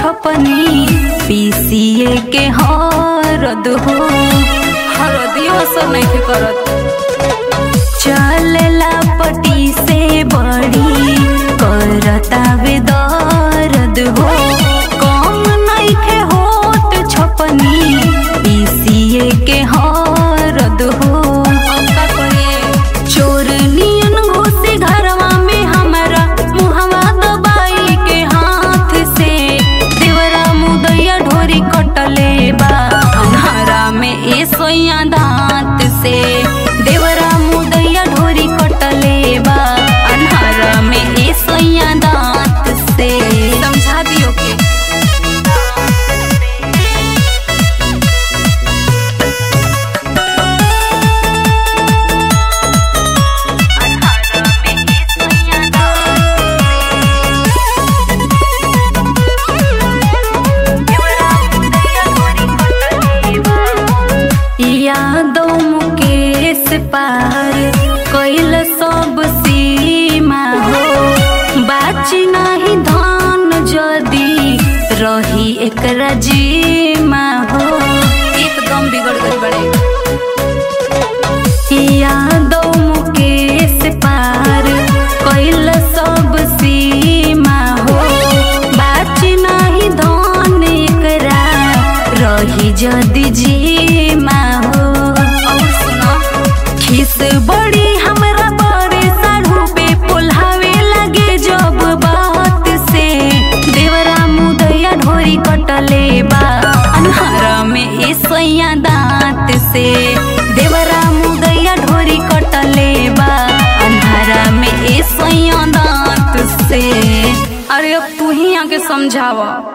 छपनी PCA के हरद हो हरदियो सब नहीं करत चलेला पटी से बड़ी करता वे दर्द हो कम नहीं खे होत छपनी पीसीए के हरद हो चोर नियन घुसे घरवा में हमारा मुहवा दबाई के हाथ से देवरा मुदैया ढोरी कटले बा अन्हारा में ए सोया दांत से देवरा मुदैया ढोरी कटले बा अन्हारा में ए सोया दांत से समझा दियो के यादों मुकेश पार कैल सब सीमा हो बाची नहीं धन जदी रही एक जीमा हो एकदम बिगड़ गई बड़े यादों मुकेश पार कैल सब सीमा हो बाची नहीं धन एकरा रही जदी जीमा हो खिस बड़ी हमरा बड़े साढ़ू पे पुल्हावे लगे जब बात से देवरा मुदैया ढोरी कटले बा अन्हारा में ए सैया दांत से देवरा मुदैया ढोरी कटले बा अन्हारा में ए सैया दांत से अरे अब तू ही आके समझावा।